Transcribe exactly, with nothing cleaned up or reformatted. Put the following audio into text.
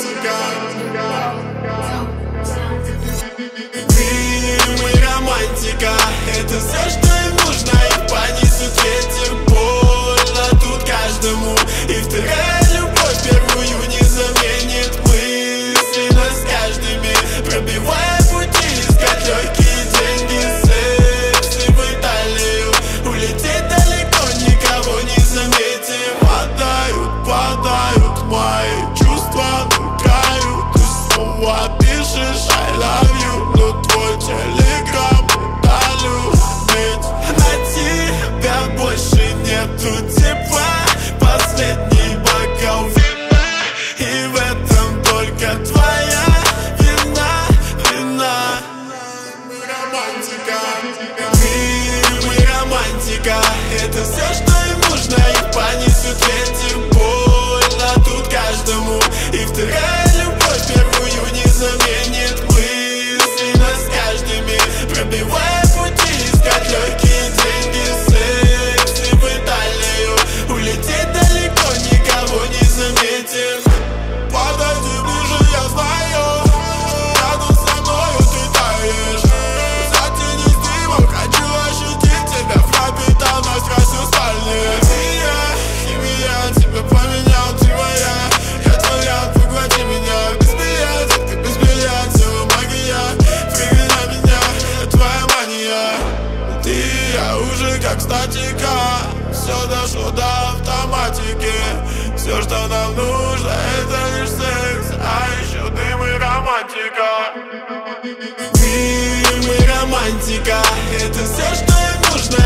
романтика. Ты мой романтика, это все, что им нужно, и понесут ветер. Больно тут каждому, и вторая любовь первую не заменит. Мысленно с каждыми, пробивая пути, искать легкие деньги, секс и в Италию. Улететь далеко, никого не заметив. Падают, падают мои чувства, нукают. Ты снова пишешь I love you, но твой телеграм удалю. Ведь на тебя больше нету тепла. Последний бокал вина, и в этом только твоя вина, вина. Мы романтика, ты, мы романтика, это все, что им нужно, и понесут ветер. Больно тут каждому, и вторая любовь первую не заменит. Мысленно с каждыми, пробивая пути, искать легкие деньги, секс и в Италию. Улететь далеко, никого не заметив. Подойди ближе, я знаю, рядом со мною ты таешь. Затянись дымом, хочу ощутить тебя, пропитанность красью стальных. Химия, химия, тебя поменял, ты моя. Я твоя, поглоти меня, без меня, детка, без меня. Целая магия, прыгай на меня, это твоя мания. Ты, я уже как статика, все дошло до автоматики. Все, что нам нужно, это лишь секс, а еще дым и романтика. Дым и романтика, это все, что им нужно,